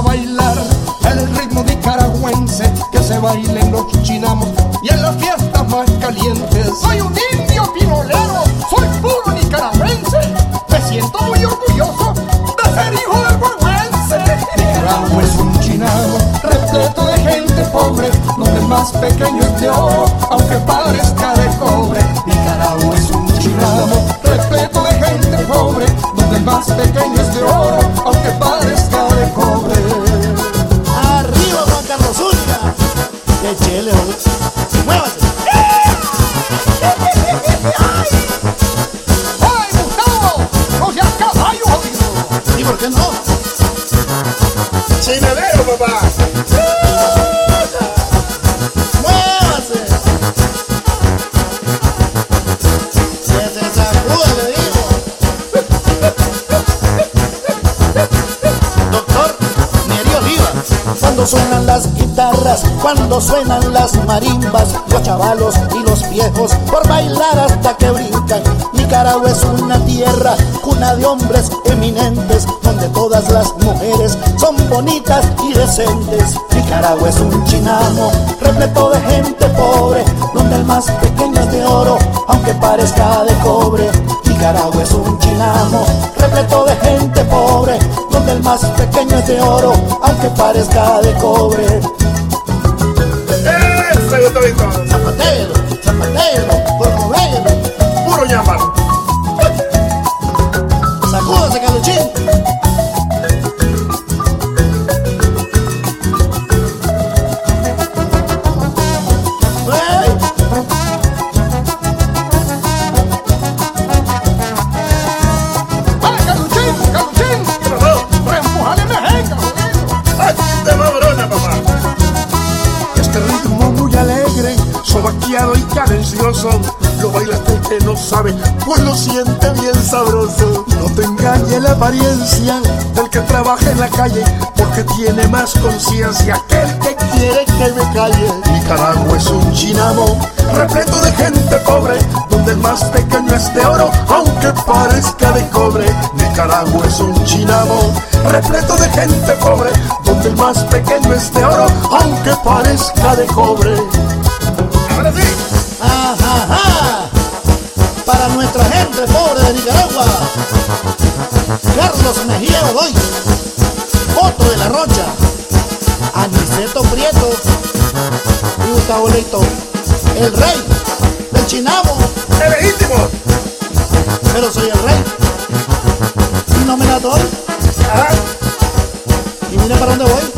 bailar el ritmo nicaragüense que se baila en los chinamos y en las fiestas más calientes. Soy un indio pinolero, soy puro nicaragüense. Me siento muy orgulloso de ser hijo del huehuense. Nicaragua es un chinamo repleto de gente pobre, donde el más pequeño es de oro, aunque parezca de cobre. Nicaragua es un chinamo repleto de gente pobre, donde el más pequeño es de oro, aunque parezca de cobre. Arriba Juan Carlos Zúñiga. Qué chele, muévase. ¡Ay, Gustavo! ¡No seas caballo, jodido! ¿Y por qué no? ¡Chinadero, papá! ¡Muévase! Que se sacude, le digo. Doctor Neri Oliva. Cuando suenan las guitarras, cuando suenan las marimbas, los chavalos y los viejos por bailar hasta que brincan. Nicaragua es una tierra, cuna de hombres eminentes, donde todas las mujeres son bonitas y decentes. Nicaragua es un chinamo repleto de gente pobre, donde el más pequeño es de oro, aunque parezca de cobre. Nicaragua es un chinamo repleto de gente pobre, donde el más pequeño es de oro, aunque parezca de cobre. ¡Ese Gustavito! Zapatero, zapatero, corcovero, ¡Puro ñámbaro! sacúdase, Caluchín. ¡Ey! ¡Ay, Caluchín! ¡Caluchín! ¿Qué pasó? ¡Reempujale mejenga, jodido! ¡Ay, de mabrona, papá! Este ritmo muy alegre, Sobaqueado y cadencioso, lo baila hasta el que no sabe, pues lo siente bien sabroso. no te engañe la apariencia Del que trabaja en la calle, porque tiene más conciencia que el que quiere que me calle. Nicaragua es un chinamo repleto de gente pobre, donde el más pequeño es de oro, aunque parezca de cobre. Nicaragua es un chinamo repleto de gente pobre, donde el más pequeño es de oro, aunque parezca de cobre. Ahora sí. Ajá, ajá. Para nuestra gente pobre de Nicaragua, Carlos Mejía Godoy, Otto de la Rocha, Aniceto Prieto y Gustavo Leito, el rey del chinamo. ¡El legítimo! Pero soy el rey y no me la doy. Ajá. Y mira para dónde voy.